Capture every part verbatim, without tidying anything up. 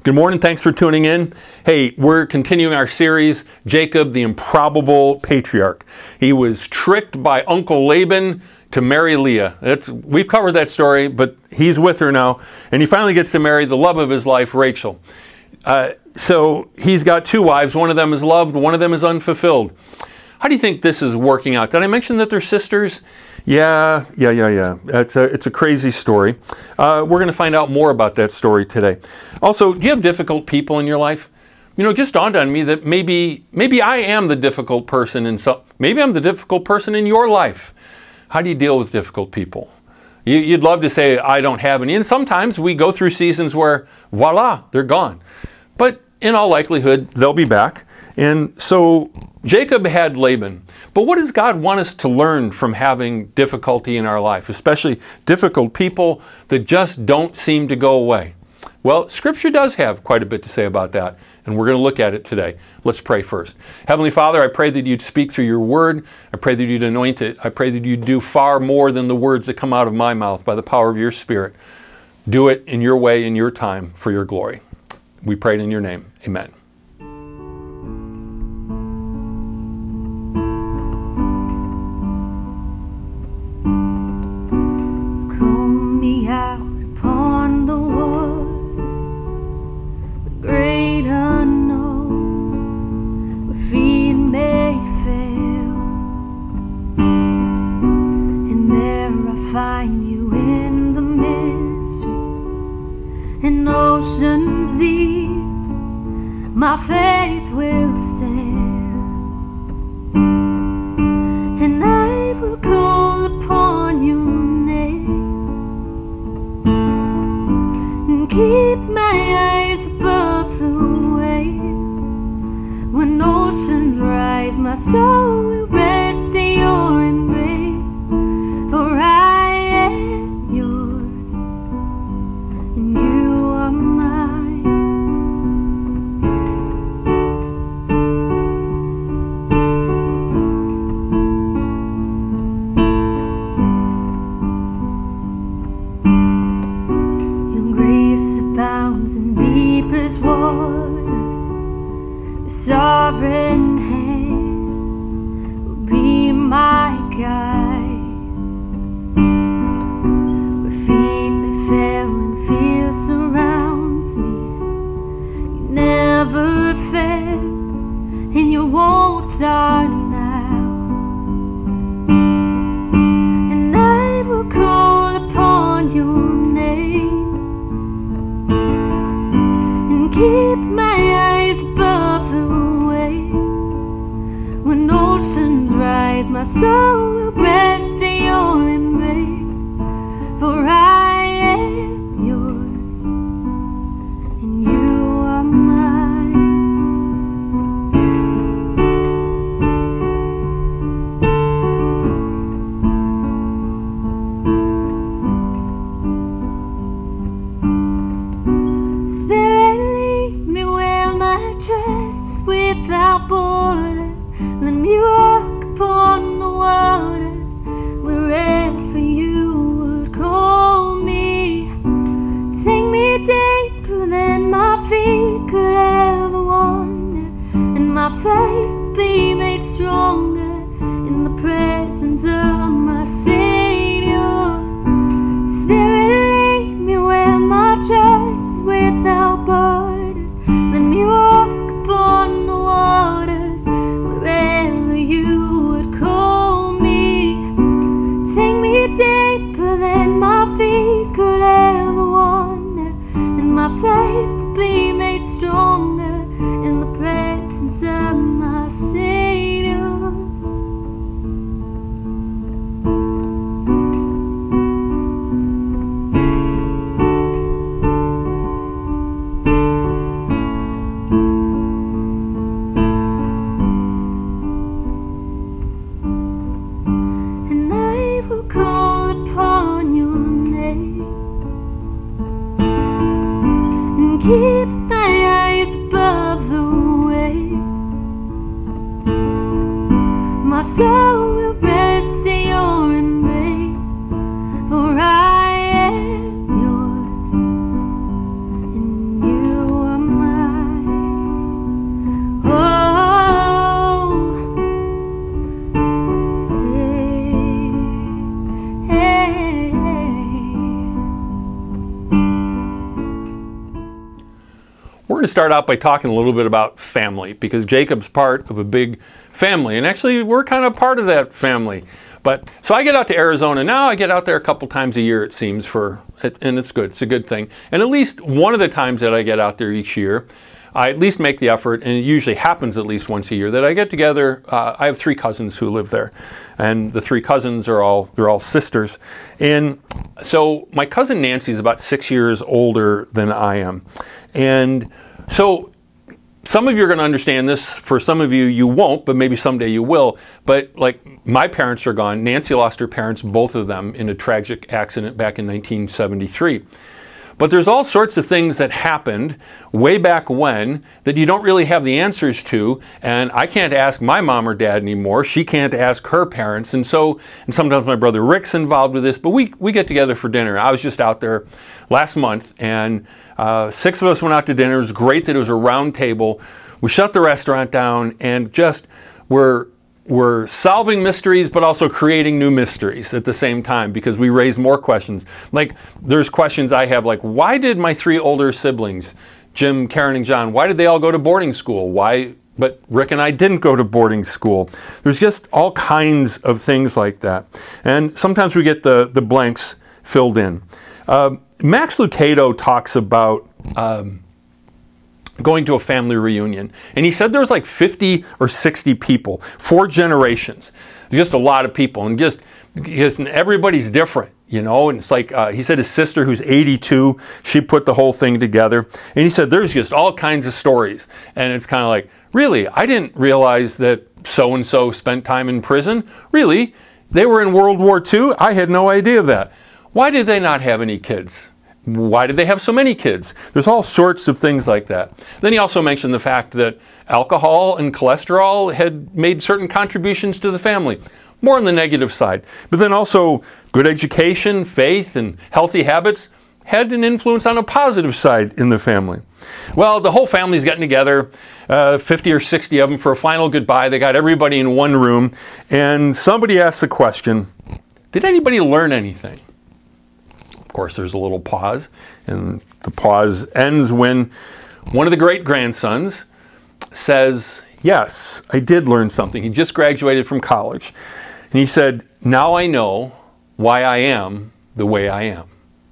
Good morning. Thanks for tuning in. Hey, we're continuing our series, Jacob, the improbable patriarch. He was tricked by Uncle Laban to marry Leah. That's, we've covered that story, but he's with her now, and he finally gets to marry the love of his life, Rachel. Uh, so he's got two wives. One of them is loved, one of them is unfulfilled. How do you think this is working out? Did I mention that they're sisters? Yeah, yeah, yeah, yeah. It's a, it's a crazy story. Uh, we're going to find out more about that story today. Also, do you have difficult people in your life? You know, it just dawned on me that maybe maybe I am the difficult person in some, maybe I'm the difficult person in your life. How do you deal with difficult people? You, you'd love to say, I don't have any. And sometimes we go through seasons where, voila, they're gone. But in all likelihood, they'll be back. And so Jacob had Laban. But what does God want us to learn from having difficulty in our life, especially difficult people that just don't seem to go away? Well, Scripture does have quite a bit to say about that, and we're going to look at it today. Let's pray first. Heavenly Father, I pray that you'd speak through your word. I pray that you'd anoint it. I pray that you'd do far more than the words that come out of my mouth by the power of your Spirit. Do it in your way, in your time, for your glory. We pray it in your name. Amen. Out upon the waters, the great unknown, where feet may fail, and there I find you in the mystery, an ocean deep, my faith will sail, and I will call upon your name. Keep my eyes above the waves. When oceans rise, my soul will rest in your embrace. For I am yours, and you are mine. Abounds in deepest waters, the sovereign hand will be my guide. Where feet may fail and fear surrounds me, you never fail, and your won't start now. And I will call upon your name. Keep my eyes above the waves. When oceans rise, my soul will rest in your embrace. For I am yours, and you are mine. Spirit, trust without borders. Let me walk upon the waters wherever you would call me. Take me deeper than my feet could ever wander, and my faith be made stronger in the presence of my Savior. Spirit, lead me where my trust is without borders. Let me walk upon the waters wherever you would call me. Take me deeper than my feet could ever wander, and my faith will be made stronger in the presence of my Savior. Keep my eyes going to start out by talking a little bit about family, because Jacob's part of a big family, and actually we're kind of part of that family. But so I get out to Arizona now. I get out there a couple times a year, it seems, for and it's good. It's a good thing. And at least one of the times that I get out there each year, I at least make the effort, and it usually happens at least once a year, that I get together. Uh, I have three cousins who live there, and the three cousins are all they're all sisters. And so my cousin Nancy is about six years older than I am, and so. Some of you are going to understand this. For some of you, you won't, but maybe someday you will. But like my parents are gone. Nancy lost her parents, both of them, in a tragic accident back in nineteen seventy-three. But there's all sorts of things that happened way back when that you don't really have the answers to. And I can't ask my mom or dad anymore. She can't ask her parents. And so, and sometimes my brother Rick's involved with this. But we, we get together for dinner. I was just out there last month, and Uh, six of us went out to dinner. It was great that it was a round table. We shut the restaurant down and just we're, we're solving mysteries, but also creating new mysteries at the same time, because we raise more questions. Like there's questions I have, like, why did my three older siblings, Jim, Karen, and John, why did they all go to boarding school? Why? But Rick and I didn't go to boarding school. There's just all kinds of things like that. And sometimes we get the, the blanks filled in. Uh, Max Lucado talks about um, going to a family reunion. And he said there was like fifty or sixty people, four generations, just a lot of people. And just because everybody's different, you know. And it's like, uh, he said his sister, who's eighty-two, she put the whole thing together. And he said there's just all kinds of stories. And it's kind of like, really, I didn't realize that so-and-so spent time in prison. Really? They were in World War Two? I had no idea of that. Why did they not have any kids? Why did they have so many kids? There's all sorts of things like that. Then he also mentioned the fact that alcohol and cholesterol had made certain contributions to the family. More on the negative side. But then also good education, faith, and healthy habits had an influence on a positive side in the family. Well, the whole family's getting together, uh, fifty or sixty of them, for a final goodbye. They got everybody in one room, and somebody asked the question, did anybody learn anything? Of course, there's a little pause, and the pause ends when one of the great-grandsons says, yes, I did learn something. He just graduated from college. And he said, now I know why I am the way I am.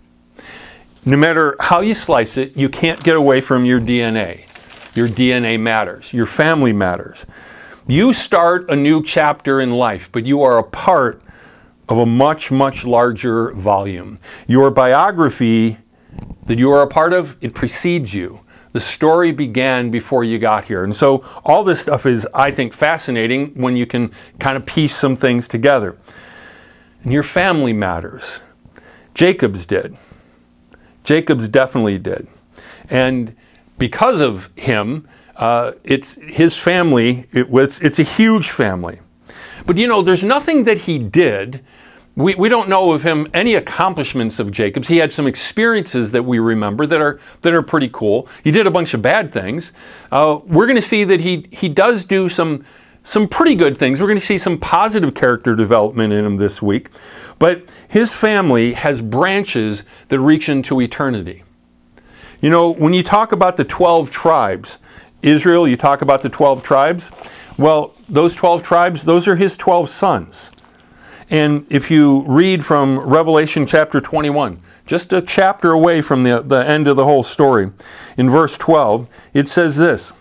No matter how you slice it, you can't get away from your D N A. Your D N A matters. Your family matters. You start a new chapter in life, but you are a part of a much, much larger volume. Your biography that you are a part of, it precedes you. The story began before you got here. And so all this stuff is, I think, fascinating when you can kind of piece some things together. And your family matters. Jacob's did. Jacob's definitely did. And because of him, uh, it's his family, it, it's, it's a huge family. But you know, there's nothing that he did. We, we don't know of him any accomplishments of Jacob's. He had some experiences that we remember that are that are pretty cool. He did a bunch of bad things. Uh, we're going to see that he he does do some some pretty good things. We're going to see some positive character development in him this week. But his family has branches that reach into eternity. You know, when you talk about the twelve tribes, Israel, you talk about the twelve tribes. Well, those twelve tribes, those are his twelve sons. And if you read from Revelation chapter twenty-one, just a chapter away from the, the end of the whole story, in verse twelve, it says this.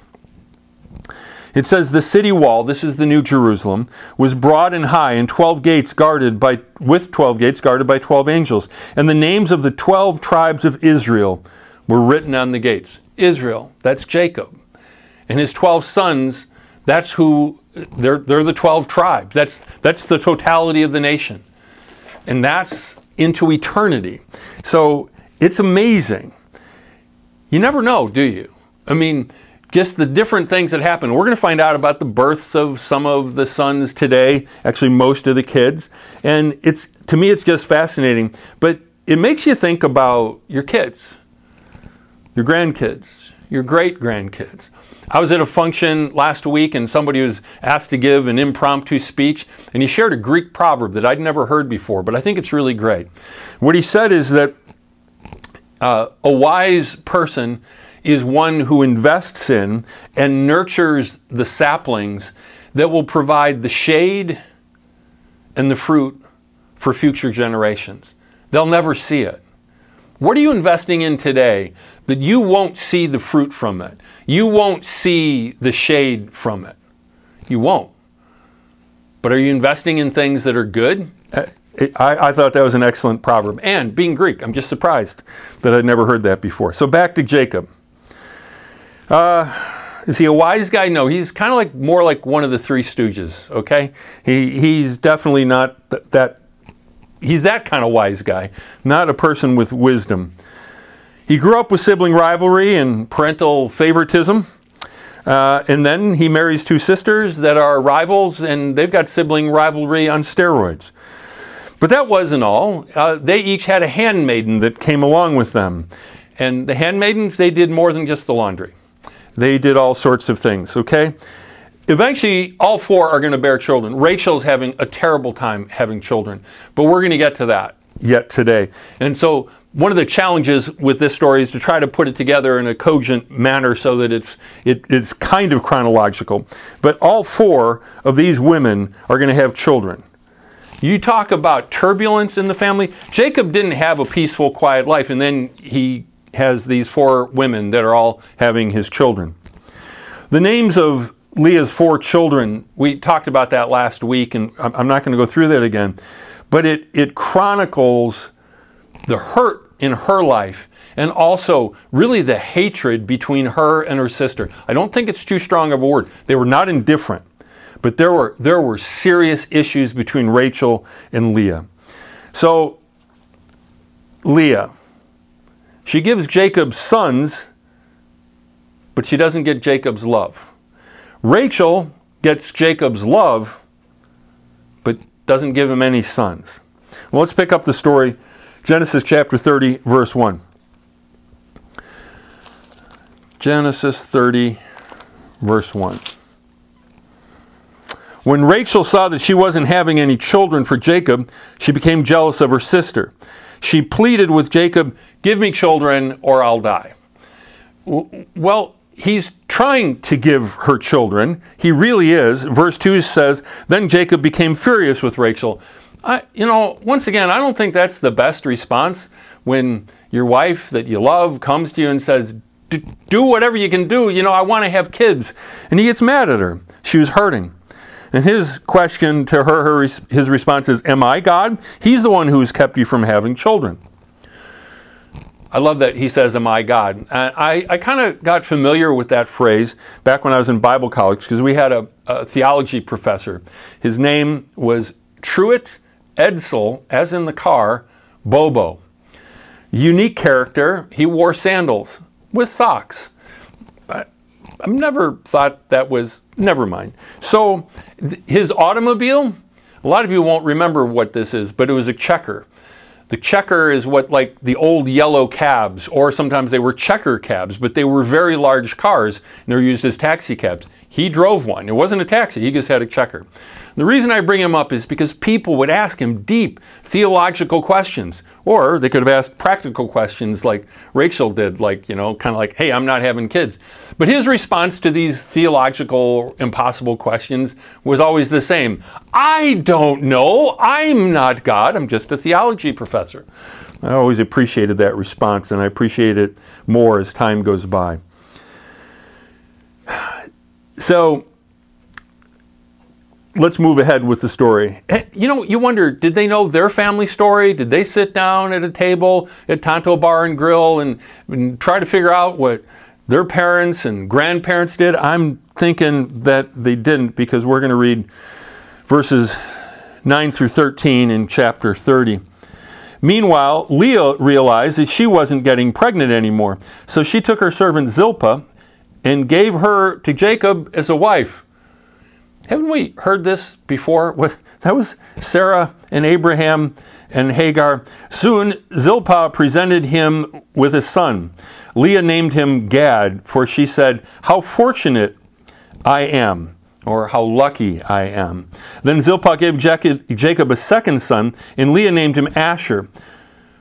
It says, the city wall, this is the New Jerusalem, was broad and high, and twelve gates guarded by, with twelve gates guarded by twelve angels. And the names of the twelve tribes of Israel were written on the gates. Israel, that's Jacob. And his twelve sons, that's who, they're, they're the twelve tribes. That's, that's the totality of the nation. And that's into eternity. So it's amazing. You never know, do you? I mean, just the different things that happen. We're going to find out about the births of some of the sons today, actually most of the kids. And it's, to me, it's just fascinating. But it makes you think about your kids, your grandkids, your great-grandkids. I was at a function last week and somebody was asked to give an impromptu speech, and he shared a Greek proverb that I'd never heard before, but I think it's really great. What he said is that uh, a wise person is one who invests in and nurtures the saplings that will provide the shade and the fruit for future generations. They'll never see it. What are you investing in today that you won't see the fruit from it? You won't see the shade from it. You won't. But are you investing in things that are good? I, I thought that was an excellent proverb. And being Greek, I'm just surprised that I'd never heard that before. So back to Jacob. Uh, is he a wise guy? No, he's kind of like more like one of the three stooges, okay? He, he's definitely not th- that, he's that kind of wise guy, not a person with wisdom. He grew up with sibling rivalry and parental favoritism. Uh, and then he marries two sisters that are rivals, and they've got sibling rivalry on steroids. But that wasn't all. Uh, they each had a handmaiden that came along with them. And the handmaidens, they did more than just the laundry. They did all sorts of things, okay? Eventually, all four are going to bear children. Rachel's having a terrible time having children. But we're going to get to that yet today. And so one of the challenges with this story is to try to put it together in a cogent manner so that it's it, it's kind of chronological. But all four of these women are going to have children. You talk about turbulence in the family. Jacob didn't have a peaceful, quiet life, and then he has these four women that are all having his children. The names of Leah's four children, we talked about that last week, and I'm not going to go through that again, but it, it chronicles the hurt in her life and also really the hatred between her and her sister. I don't think it's too strong of a word. They were not indifferent, but there were there were serious issues between Rachel and Leah. So Leah, she gives Jacob sons, but she doesn't get Jacob's love. Rachel gets Jacob's love, but doesn't give him any sons. Well, let's pick up the story. Genesis chapter thirty, verse one. Genesis thirty, verse one. When Rachel saw that she wasn't having any children for Jacob, she became jealous of her sister. She pleaded with Jacob, "Give me children or I'll die." Well, he's trying to give her children. He really is. Verse two says, "Then Jacob became furious with Rachel." I, you know, once again, I don't think that's the best response when your wife that you love comes to you and says, "Do whatever you can do. You know, I want to have kids." And he gets mad at her. She was hurting. And his question to her, her his response is, "Am I God? He's the one who's kept you from having children." I love that he says, "Am I God?" And I, I kind of got familiar with that phrase back when I was in Bible college because we had a, a theology professor. His name was Truett Edsel, as in the car, Bobo. Unique character. He wore sandals with socks. But I've never thought that was, never mind. So th- his automobile, a lot of you won't remember what this is, but it was a Checker. The Checker is what, like the old yellow cabs, or sometimes they were checker cabs, but they were very large cars, and they were used as taxi cabs. He drove one. It wasn't a taxi. He just had a Checker. The reason I bring him up is because people would ask him deep theological questions, or they could have asked practical questions like Rachel did, like, you know, kind of like, "Hey, I'm not having kids." But his response to these theological, impossible questions was always the same. "I don't know. I'm not God. I'm just a theology professor." I always appreciated that response, and I appreciate it more as time goes by. So let's move ahead with the story. You know, you wonder, did they know their family story? Did they sit down at a table at Tonto Bar and Grill and, and try to figure out what their parents and grandparents did? I'm thinking that they didn't, because we're going to read verses nine through thirteen in chapter thirty. Meanwhile, Leah realized that she wasn't getting pregnant anymore. So she took her servant Zilpah and gave her to Jacob as a wife. Haven't we heard this before? That was Sarah and Abraham and Hagar. Soon Zilpah presented him with a son. Leah named him Gad, for she said, "How fortunate I am," or "How lucky I am." Then Zilpah gave Jacob a second son, and Leah named him Asher,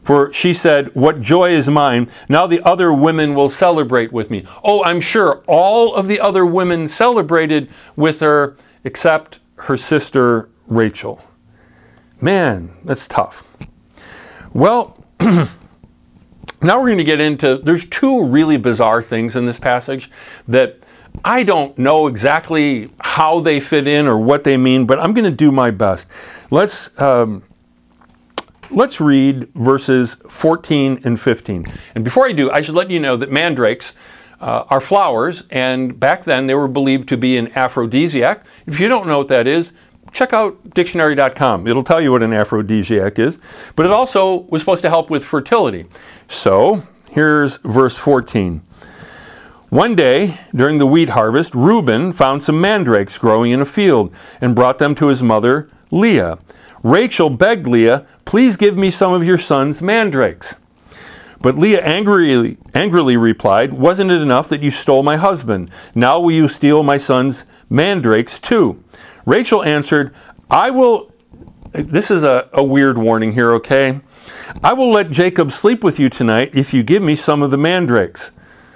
For she said, what joy is mine. Now the other women will celebrate with me. Oh, I'm sure all of the other women celebrated with her except her sister Rachel. Man, that's tough. Well, now we're going to get into, there's two really bizarre things in this passage that I don't know exactly how they fit in or what they mean, but I'm going to do my best. Let's um, let's read verses fourteen and fifteen. And before I do, I should let you know that mandrakes uh, are flowers, and back then they were believed to be an aphrodisiac. If you don't know what that is, check out dictionary dot com. It'll tell you what an aphrodisiac is. But it also was supposed to help with fertility. So here's verse fourteen. One day, during the wheat harvest, Reuben found some mandrakes growing in a field and brought them to his mother, Leah. Rachel begged Leah, please give me some of your son's mandrakes. But Leah angrily, angrily replied, wasn't it enough that you stole my husband? Now will you steal my son's mandrakes too? Rachel answered, I will, this is a, a weird warning here, okay? I will let Jacob sleep with you tonight if you give me some of the mandrakes.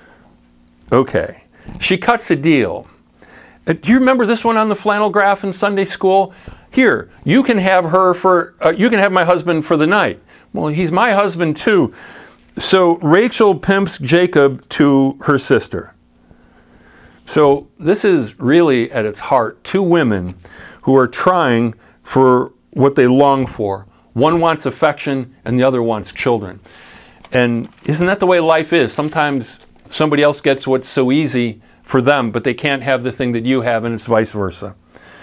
Okay, she cuts a deal. Uh, do you remember this one on the flannel graph in Sunday school? Here, you can have her for, uh, you can have my husband for the night. Well, he's my husband too. So Rachel pimps Jacob to her sister. So this is really at its heart two women who are trying for what they long for. One wants affection and the other wants children. And isn't that the way life is? Sometimes somebody else gets what's so easy for them, but they can't have the thing that you have, and it's vice versa.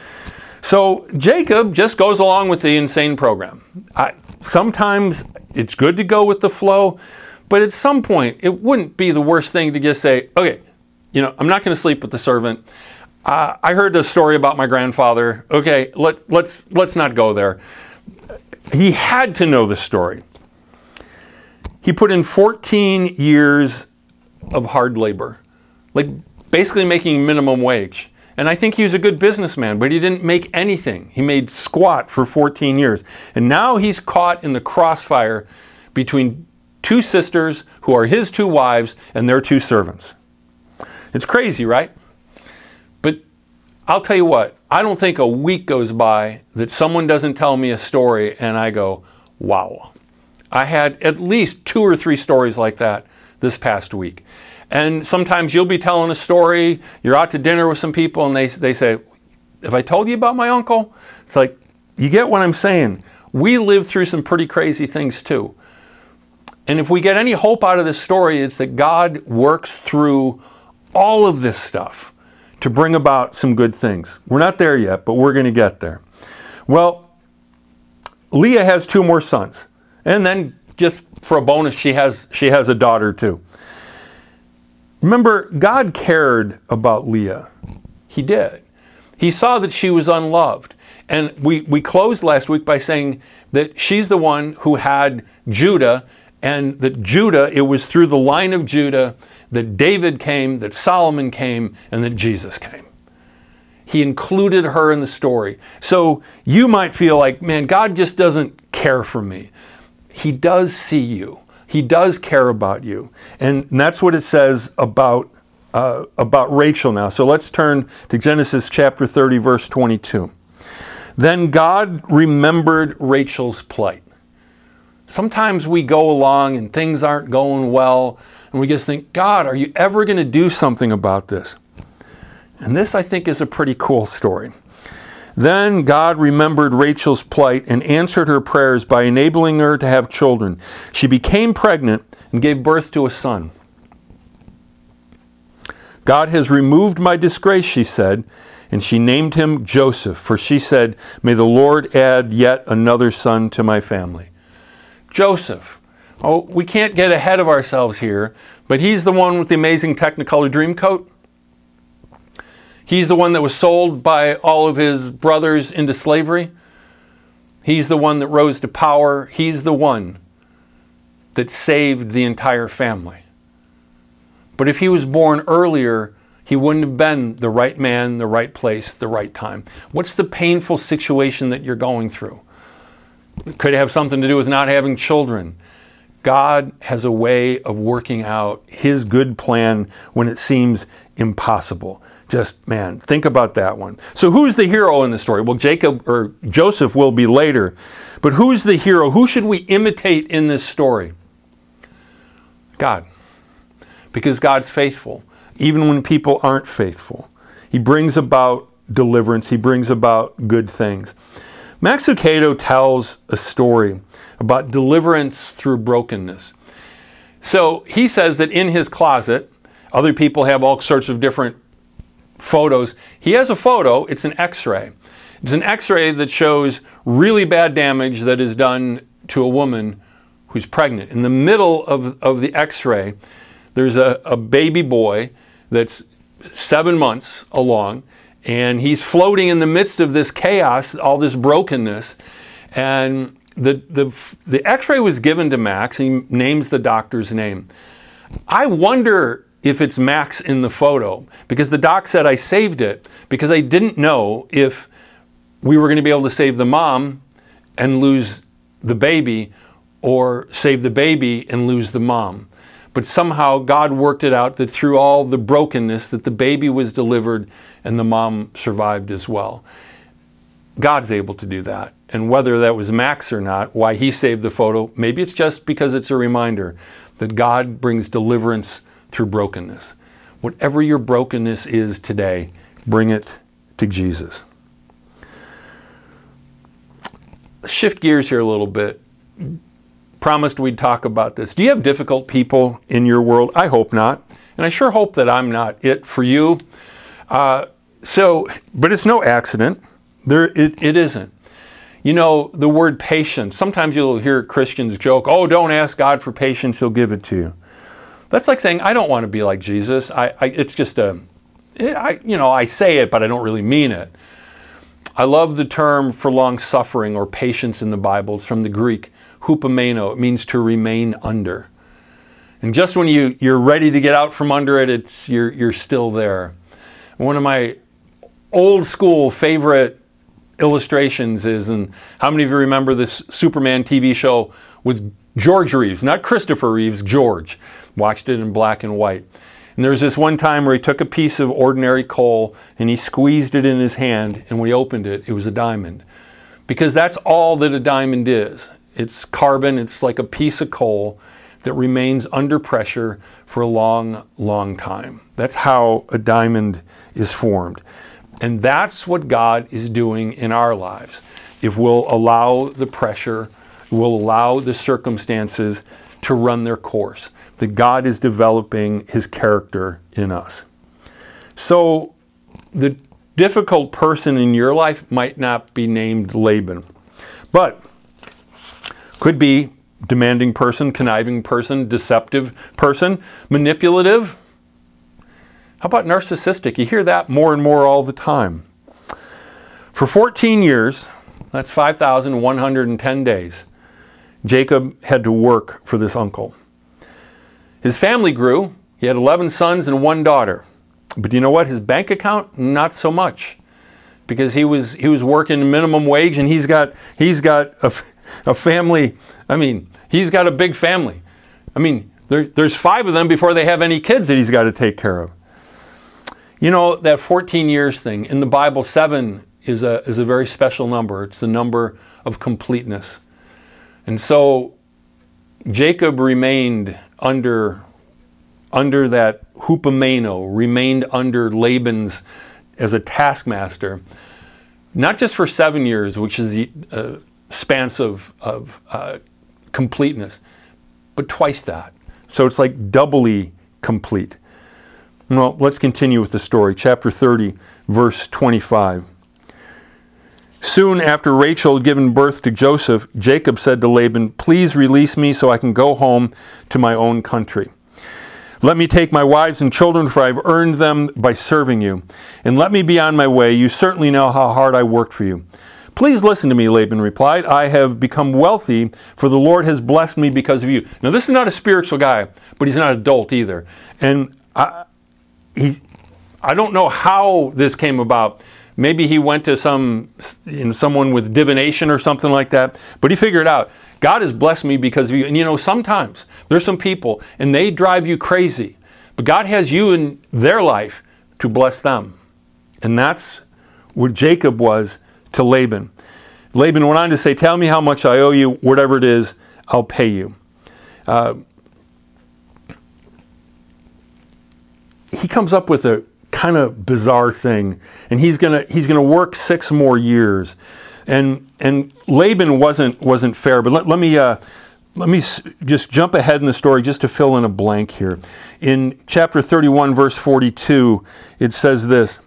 So Jacob just goes along with the insane program. I, sometimes it's good to go with the flow, but at some point it wouldn't be the worst thing to just say, okay, you know, I'm not going to sleep with the servant. Uh, I heard a story about my grandfather. Okay, let, let's, let's not go there. He had to know the story. He put in fourteen years of hard labor, like basically making minimum wage. And I think he was a good businessman, but he didn't make anything. He made squat for fourteen years. And now he's caught in the crossfire between two sisters who are his two wives and their two servants. It's crazy, right? But I'll tell you what, I don't think a week goes by that someone doesn't tell me a story and I go, wow. I had at least two or three stories like that this past week. And sometimes you'll be telling a story, you're out to dinner with some people and they, they say, have I told you about my uncle? It's like, you get what I'm saying. We live through some pretty crazy things too. And if we get any hope out of this story, it's that God works through all of this stuff to bring about some good things. We're not there yet, but we're going to get there. Well, Leah has two more sons. And then just for a bonus, she has, she has a daughter too. Remember, God cared about Leah. He did. He saw that she was unloved. And we, we closed last week by saying that she's the one who had Judah, and that Judah, it was through the line of Judah that David came, that Solomon came, and that Jesus came. He included her in the story. So you might feel like, man, God just doesn't care for me. He does see you. He does care about you. And that's what it says about, uh, about Rachel now. So let's turn to Genesis chapter thirty, verse twenty-two. Then God remembered Rachel's plight. Sometimes we go along and things aren't going well, and we just think, God, are you ever going to do something about this? And this, I think, is a pretty cool story. Then God remembered Rachel's plight and answered her prayers by enabling her to have children. She became pregnant and gave birth to a son. God has removed my disgrace, she said, and she named him Joseph, for she said, may the Lord add yet another son to my family. Joseph. Oh, we can't get ahead of ourselves here, but he's the one with the amazing Technicolor Dreamcoat. He's the one that was sold by all of his brothers into slavery. He's the one that rose to power. He's the one that saved the entire family. But if he was born earlier, he wouldn't have been the right man, the right place, the right time. What's the painful situation that you're going through? It could have something to do with not having children. God has a way of working out his good plan when it seems impossible. Just, man, think about that one. So who's the hero in the story? Well, Jacob or Joseph will be later. But who's the hero? Who should we imitate in this story? God. Because God's faithful, even when people aren't faithful. He brings about deliverance. He brings about good things. Max Lucado tells a story about deliverance through brokenness. So he says that in his closet, other people have all sorts of different photos. He has a photo, it's an x-ray. It's an x-ray that shows really bad damage that is done to a woman who's pregnant. In the middle of, of the x-ray, there's a, a baby boy that's seven months along, and he's floating in the midst of this chaos, all this brokenness. And the, the, the x-ray was given to Max. He names the doctor's name. I wonder if it's Max in the photo, because the doc said I saved it because I didn't know if we were going to be able to save the mom and lose the baby, or save the baby and lose the mom. But somehow God worked it out that through all the brokenness that the baby was delivered and the mom survived as well. God's able to do that. And whether that was Max or not, why he saved the photo, maybe it's just because it's a reminder that God brings deliverance through brokenness. Whatever your brokenness is today, bring it to Jesus. Shift gears here a little bit. Promised we'd talk about this. Do you have difficult people in your world? I hope not. And I sure hope that I'm not it for you. Uh, so, but it's no accident. There, it, it isn't. You know, the word patience, sometimes you'll hear Christians joke, oh, don't ask God for patience, he'll give it to you. That's like saying, I don't want to be like Jesus. I, I it's just a, I, you know, I say it, but I don't really mean it. I love the term for long suffering or patience in the Bible. It's from the Greek, hupomeno. It means to remain under. And just when you, you're ready to get out from under it, it's you're, you're still there. One of my old school favorite illustrations is, and how many of you remember this Superman T V show with George Reeves, not Christopher Reeves, George. Watched it in black and white. And there was this one time where he took a piece of ordinary coal and he squeezed it in his hand, and when he opened it, it was a diamond. Because that's all that a diamond is. It's carbon, it's like a piece of coal that remains under pressure for a long, long time. That's how a diamond is formed. And that's what God is doing in our lives. If we'll allow the pressure, we'll allow the circumstances to run their course. That God is developing his character in us. So the difficult person in your life might not be named Laban, but could be demanding person, conniving person, deceptive person, manipulative. How about narcissistic? You hear that more and more all the time. For fourteen years, that's five thousand one hundred ten days, Jacob had to work for this uncle. His family grew. He had eleven sons and one daughter. But you know what? His bank account, not so much. Because he was he was working minimum wage, and he's got he's got a, a family. I mean, he's got a big family. I mean, there, there's five of them before they have any kids that he's got to take care of. You know, that fourteen years thing, in the Bible, seven is a is a very special number. It's the number of completeness. And so Jacob remained under, under that hupomeno, remained under Laban's as a taskmaster, not just for seven years, which is the uh, span of, of uh, completeness, but twice that. So it's like doubly complete. Well, let's continue with the story. Chapter thirty, verse twenty-five. Soon after Rachel had given birth to Joseph, Jacob said to Laban, please release me so I can go home to my own country. Let me take my wives and children, for I've earned them by serving you. And let me be on my way. You certainly know how hard I worked for you. Please listen to me, Laban replied. I have become wealthy, for the Lord has blessed me because of you. Now, this is not a spiritual guy, but he's not an adult either. And I, he, I don't know how this came about. Maybe he went to some, you know, someone with divination or something like that. But he figured out, God has blessed me because of you. And you know, sometimes there's some people and they drive you crazy, but God has you in their life to bless them. And that's what Jacob was to Laban. Laban went on to say, tell me how much I owe you, whatever it is, I'll pay you. Uh, he comes up with a kind of bizarre thing, and he's gonna he's gonna work six more years, and and Laban wasn't wasn't fair. But let, let me uh, let me s- just jump ahead in the story just to fill in a blank here. In chapter thirty-one, verse forty-two, it says this.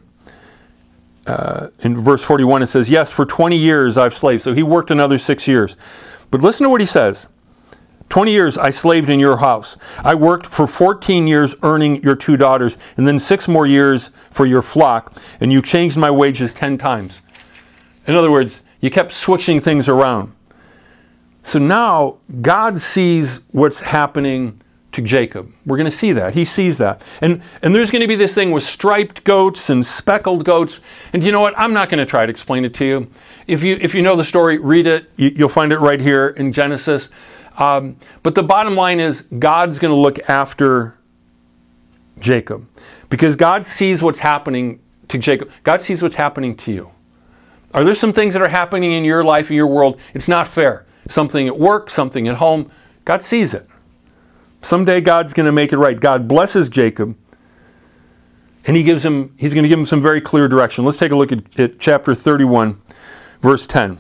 Uh, in verse forty-one, it says, "Yes, for twenty years I've slaved." So he worked another six years. But listen to what he says. twenty years I slaved in your house. I worked for fourteen years earning your two daughters, and then six more years for your flock, and you changed my wages ten times. In other words, you kept switching things around. So now God sees what's happening to Jacob. We're going to see that. He sees that. And, and there's going to be this thing with striped goats and speckled goats. And you know what? I'm not going to try to explain it to you. If you, if you know the story, read it. You, you'll find it right here in Genesis. Um, but the bottom line is God's going to look after Jacob because God sees what's happening to Jacob. God sees what's happening to you. Are there some things that are happening in your life, in your world? It's not fair. Something at work, something at home. God sees it. Someday God's going to make it right. God blesses Jacob, and he gives him, he's going to give him some very clear direction. Let's take a look at, at chapter thirty-one, verse ten.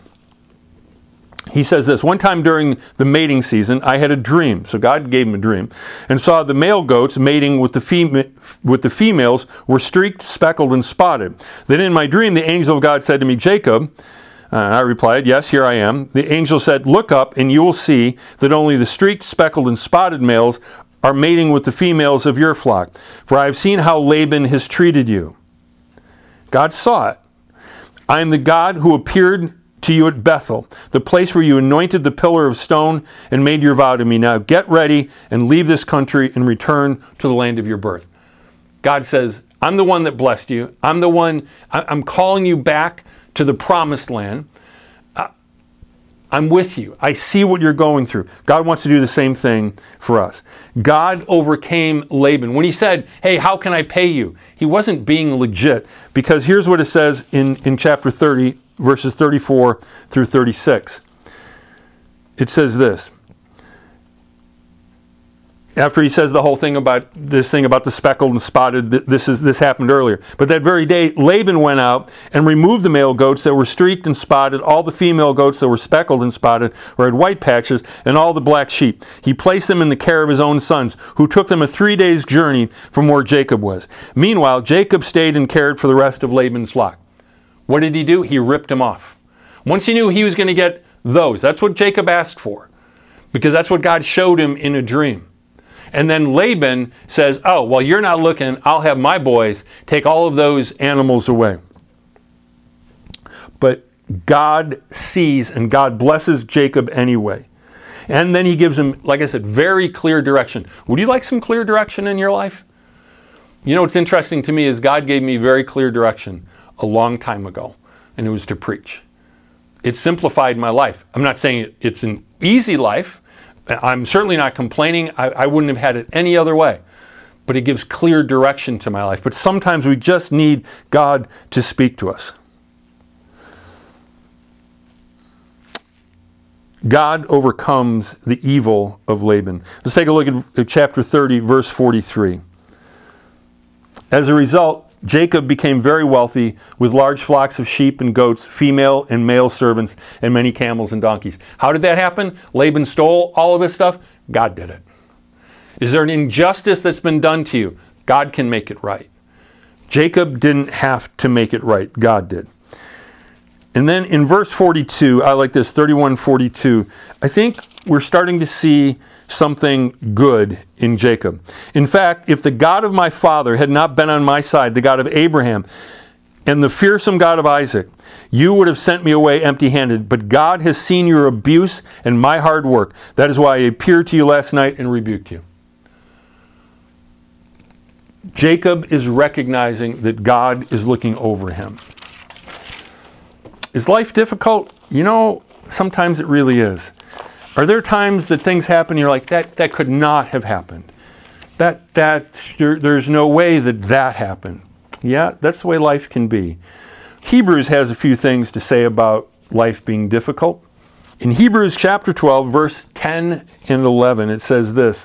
He says this, "One time during the mating season, I had a dream." So God gave him a dream. "And saw the male goats mating with the, fem- with the females were streaked, speckled, and spotted. Then in my dream, the angel of God said to me, 'Jacob,' Uh, I replied, 'Yes, here I am.' The angel said, 'Look up, and you will see that only the streaked, speckled, and spotted males are mating with the females of your flock. For I have seen how Laban has treated you.'" God saw it. "I am the God who appeared to you at Bethel, the place where you anointed the pillar of stone and made your vow to me. Now get ready and leave this country and return to the land of your birth." God says, I'm the one that blessed you. I'm the one, I'm calling you back to the promised land. I'm with you. I see what you're going through. God wants to do the same thing for us. God overcame Laban. When he said, hey, how can I pay you? He wasn't being legit, because here's what it says in, in chapter thirty, verses thirty-four through thirty-six. It says this. After he says the whole thing about this thing about the speckled and spotted, this is this happened earlier. "But that very day Laban went out and removed the male goats that were streaked and spotted, all the female goats that were speckled and spotted or had white patches, and all the black sheep. He placed them in the care of his own sons, who took them a three days' journey from where Jacob was. Meanwhile, Jacob stayed and cared for the rest of Laban's flock." What did he do? He ripped them off. Once he knew he was going to get those, that's what Jacob asked for, because that's what God showed him in a dream. And then Laban says, oh, well, you're not looking. I'll have my boys take all of those animals away. But God sees, and God blesses Jacob anyway. And then he gives him, like I said, very clear direction. Would you like some clear direction in your life? You know what's interesting to me is God gave me very clear direction a long time ago, and it was to preach. It simplified my life. I'm not saying it's an easy life. I'm certainly not complaining. I, I wouldn't have had it any other way. But it gives clear direction to my life. But sometimes we just need God to speak to us. God overcomes the evil of Laban. Let's take a look at chapter thirty, verse forty-three. "As a result, Jacob became very wealthy with large flocks of sheep and goats, female and male servants, and many camels and donkeys." How did that happen? Laban stole all of his stuff? God did it. Is there an injustice that's been done to you? God can make it right. Jacob didn't have to make it right. God did. And then in verse forty-two, I like this, thirty-one forty-two, I think we're starting to see something good in Jacob. "In fact, if the God of my father had not been on my side, the God of Abraham and the fearsome God of Isaac, you would have sent me away empty-handed. But God has seen your abuse and my hard work. That is why I appeared to you last night and rebuked you." Jacob is recognizing that God is looking over him. Is life difficult? You know, sometimes it really is. Are there times that things happen, you're like, that, that could not have happened? That, that, there, there's no way that that happened. Yeah, that's the way life can be. Hebrews has a few things to say about life being difficult. In Hebrews chapter twelve, verse ten and eleven, it says this,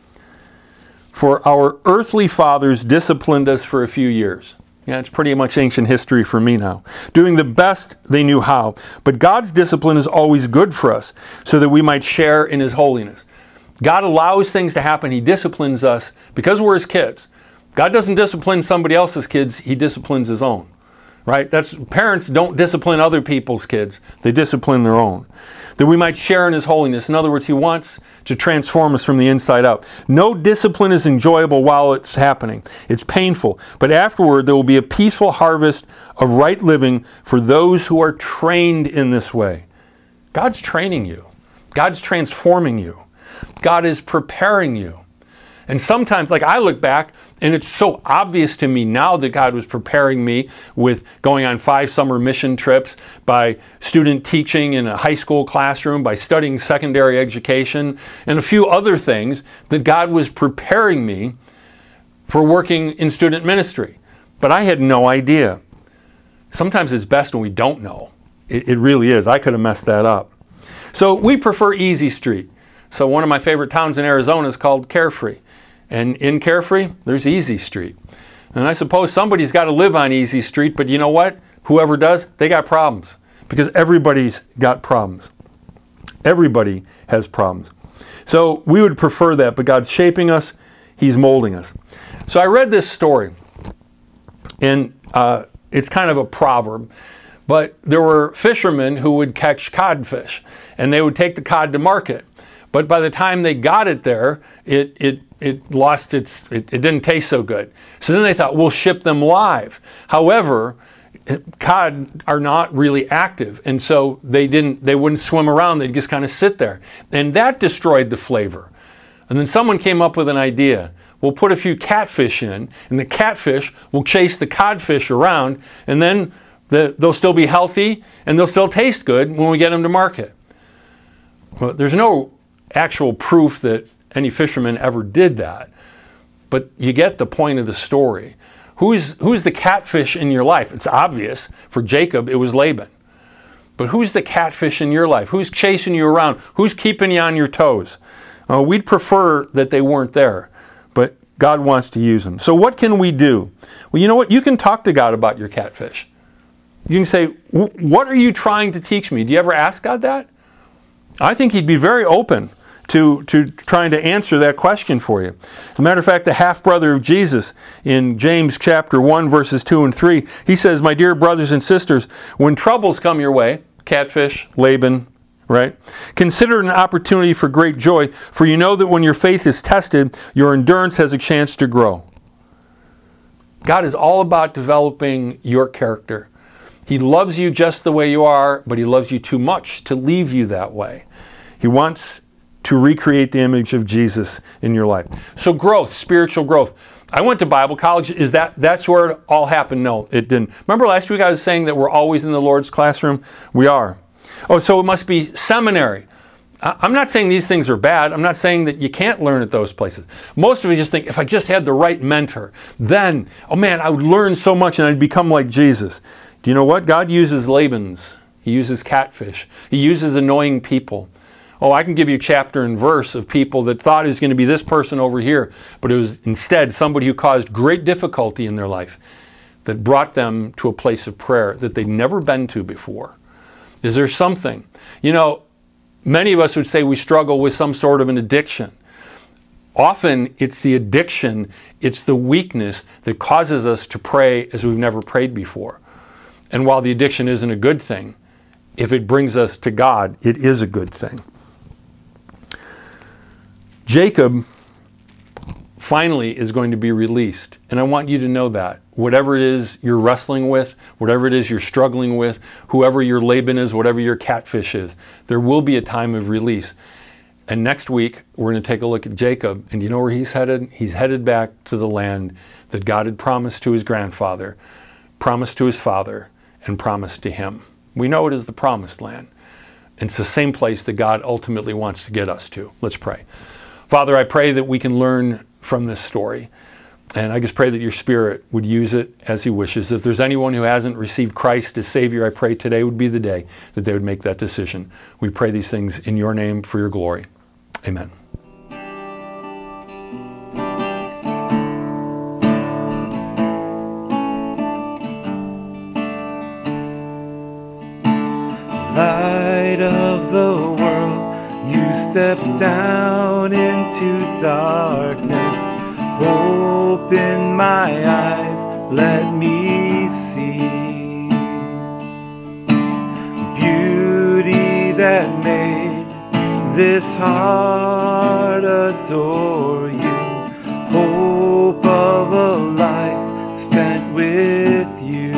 "For our earthly fathers disciplined us for a few years." Yeah, it's pretty much ancient history for me now. "Doing the best they knew how. But God's discipline is always good for us, so that we might share in His holiness." God allows things to happen. He disciplines us because we're His kids. God doesn't discipline somebody else's kids. He disciplines His own. Right? That's, parents don't discipline other people's kids. They discipline their own. That we might share in His holiness. In other words, He wants to transform us from the inside out. No discipline is enjoyable while it's happening. It's painful. But afterward, there will be a peaceful harvest of right living for those who are trained in this way. God's training you. God's transforming you. God is preparing you. And sometimes, like I look back, and it's so obvious to me now that God was preparing me with going on five summer mission trips, by student teaching in a high school classroom, by studying secondary education, and a few other things, that God was preparing me for working in student ministry. But I had no idea. Sometimes it's best when we don't know. It, it really is. I could have messed that up. So we prefer Easy Street. So one of my favorite towns in Arizona is called Carefree. And in Carefree, there's Easy Street. And I suppose somebody's got to live on Easy Street, but you know what? Whoever does, they got problems. Because everybody's got problems. Everybody has problems. So we would prefer that, but God's shaping us. He's molding us. So I read this story, and uh, it's kind of a proverb, but there were fishermen who would catch codfish, and they would take the cod to market. But by the time they got it there, it it it lost its, it, it didn't taste so good. So then they thought, we'll ship them live. However, cod are not really active, and so they didn't, they wouldn't swim around, they'd just kind of sit there. And that destroyed the flavor. And then someone came up with an idea. We'll put a few catfish in, and the catfish will chase the codfish around, and then the, they'll still be healthy, and they'll still taste good when we get them to market. Well, there's no actual proof that any fisherman ever did that. But you get the point of the story. Who's, who's the catfish in your life? It's obvious. For Jacob, it was Laban. But who's the catfish in your life? Who's chasing you around? Who's keeping you on your toes? Uh, we'd prefer that they weren't there, but God wants to use them. So what can we do? Well, you know what? You can talk to God about your catfish. You can say, what are you trying to teach me? Do you ever ask God that? I think He'd be very open to, to trying to answer that question for you. As a matter of fact, the half-brother of Jesus in James chapter one, verses two and three, he says, "My dear brothers and sisters, when troubles come your way," catfish, Laban, right? "Consider it an opportunity for great joy, for you know that when your faith is tested, your endurance has a chance to grow." God is all about developing your character. He loves you just the way you are, but He loves you too much to leave you that way. He wants to recreate the image of Jesus in your life. So growth, spiritual growth. I went to Bible college. Is that that's where it all happened? No, it didn't. Remember last week I was saying that we're always in the Lord's classroom? We are. Oh, so it must be seminary. I'm not saying these things are bad. I'm not saying that you can't learn at those places. Most of us just think, if I just had the right mentor, then, oh man, I would learn so much and I'd become like Jesus. Do you know what? God uses Labans. He uses catfish. He uses annoying people. Oh, I can give you chapter and verse of people that thought it was going to be this person over here, but it was instead somebody who caused great difficulty in their life that brought them to a place of prayer that they'd never been to before. Is there something? You know, many of us would say we struggle with some sort of an addiction. Often it's the addiction, it's the weakness that causes us to pray as we've never prayed before. And while the addiction isn't a good thing, if it brings us to God, it is a good thing. Jacob finally is going to be released. And I want you to know that. Whatever it is you're wrestling with, whatever it is you're struggling with, whoever your Laban is, whatever your catfish is, there will be a time of release. And next week, we're going to take a look at Jacob. And you know where he's headed? He's headed back to the land that God had promised to his grandfather, promised to his father, and promised to him. We know it is the promised land. And it's the same place that God ultimately wants to get us to. Let's pray. Father, I pray that we can learn from this story. And I just pray that your Spirit would use it as he wishes. If there's anyone who hasn't received Christ as Savior, I pray today would be the day that they would make that decision. We pray these things in your name for your glory. Amen. Light of the world, you step down into darkness. Open my eyes, let me see beauty that made this heart adore you. Hope of a life spent with you.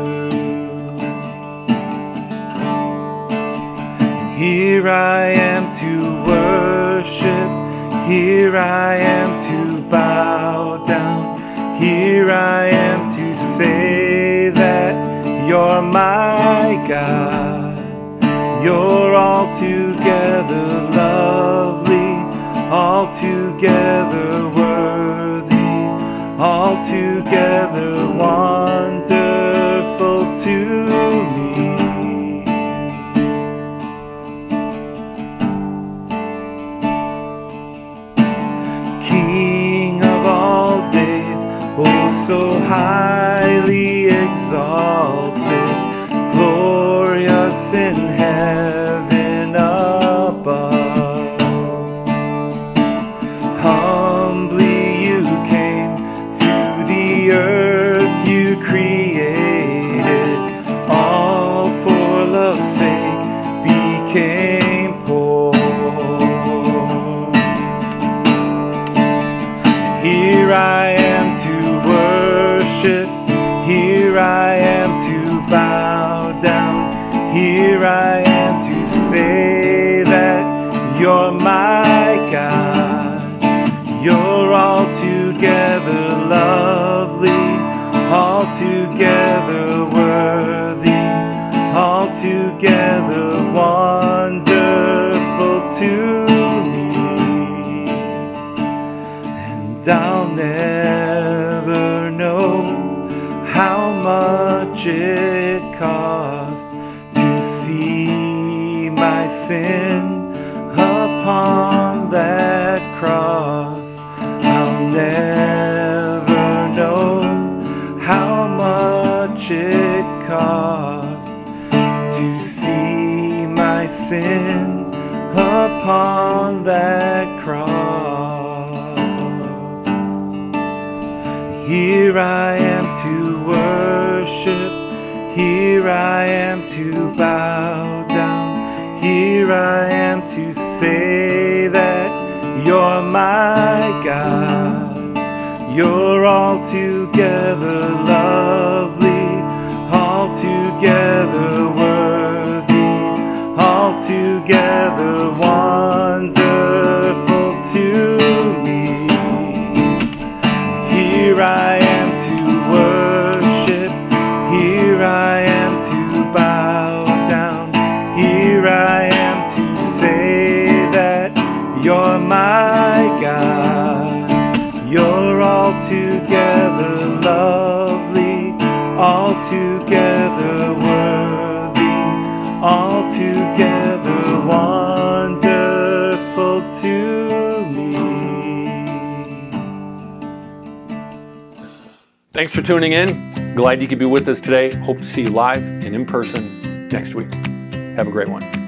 And here I am to worship. Here I am to bow down. Here I am to say that you're my God. You're altogether lovely, altogether worthy, altogether wonderful to me. So highly exalted, glorious in heaven above. Humbly you came to the earth you created, all for love's sake became poor. And here I am to worship, here I am to bow down, here I am to say that you're my God. You're altogether lovely, altogether worthy, altogether wonderful to me. And I'll never know how much it cost to see my sin upon that cross. I'll never know how much it cost to see my sin upon that cross. Here I am to worship, here I am to bow down, here I am to say that you're my God. You're altogether lovely, altogether worthy, altogether wonderful to me. Here I am to worship, here I am to bow down, here I am to say that you're my God. You're altogether lovely, altogether worthy, altogether wonderful to me. Thanks for tuning in. Glad you could be with us today. Hope to see you live and in person next week. Have a great one.